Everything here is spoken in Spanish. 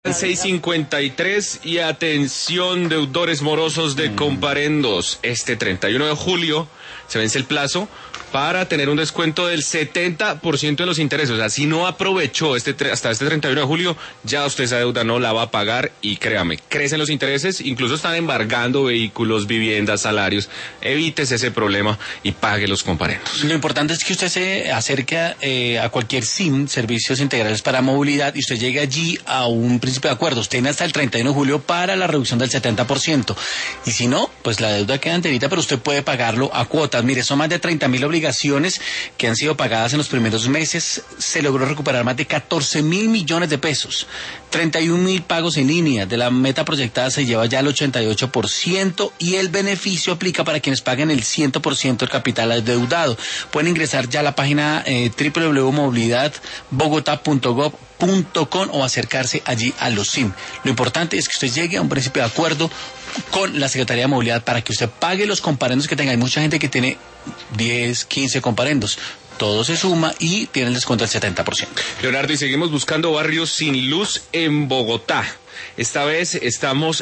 6:53 y atención deudores morosos de Comparendos. Este 31 de julio se vence el plazo para tener un descuento del 70% de los intereses. O sea, si no aprovechó hasta este 31 de julio, ya usted esa deuda no la va a pagar y créame, crecen los intereses, incluso están embargando vehículos, viviendas, salarios. Evítese ese problema y pague los comparendos. Lo importante es que usted se acerque a cualquier SIM, Servicios Integrales para Movilidad, y usted llegue allí a un principio de acuerdo. Usted tiene hasta el 31 de julio para la reducción del 70%. Y si no, pues la deuda queda enterita, pero usted puede pagarlo a cuotas. Mire, son más de 30.000 obligaciones que han sido pagadas en los primeros meses. Se logró recuperar más de 14.000 millones de pesos. 31.000 pagos en línea. De la meta proyectada se lleva ya el 88% y el beneficio aplica para quienes paguen el 100% del capital adeudado. Pueden ingresar ya a la página www.movilidadbogotá.gov.com o acercarse allí a los SIM. Lo importante es que usted llegue a un principio de acuerdo con la Secretaría de Movilidad para que usted pague los comparendos que tenga. Hay mucha gente que tiene 10, 15 comparendos. Todo se suma y tiene el descuento del 70%. Leonardo, y seguimos buscando barrios sin luz en Bogotá. Esta vez estamos